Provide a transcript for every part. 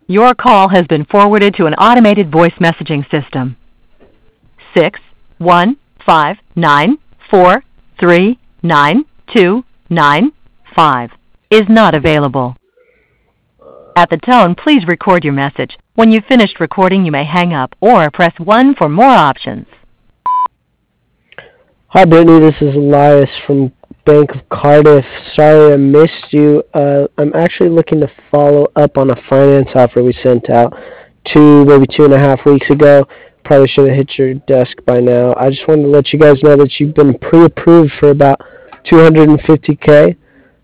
Your call has been forwarded to an automated voice messaging system. 61594392995 is not available. At the tone, please record your message. When you've finished recording, you may hang up or press 1 for more options. Hi, Brittany. This is Elias from Bank of Cardiff. Sorry I missed you. I'm actually looking to follow up on a finance offer we sent out maybe 2.5 weeks ago. Probably should have hit your desk by now. I just wanted to let you guys know that you've been pre-approved for about $250K.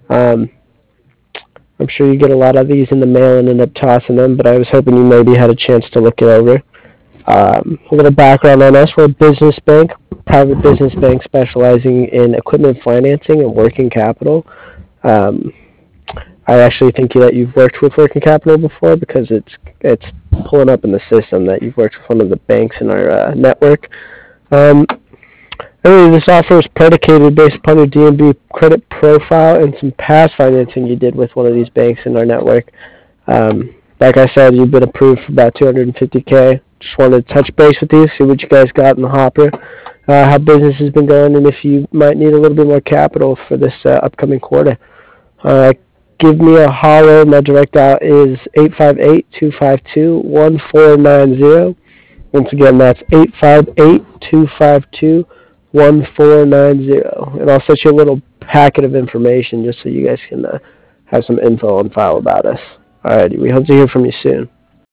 I'm sure you get a lot of these in the mail and end up tossing them, but I was hoping you maybe had a chance to look it over. A little background on us. We're a business bank, private business bank specializing in equipment financing and working capital. I actually think that you've worked with working capital before because it's pulling up in the system that you've worked with one of the banks in our network. This offer is predicated based upon your DNB credit profile and some past financing you did with one of these banks in our network. Like I said, you've been approved for about $250K. Just wanted to touch base with you, see what you guys got in the hopper, how business has been going, and if you might need a little bit more capital for this upcoming quarter. Give me a holler. My direct dial is 858-252-1490. Once again, that's 858-252-1490. And I'll set you a little packet of information just so you guys can have some info on file about us. Alrighty, we hope to hear from you soon.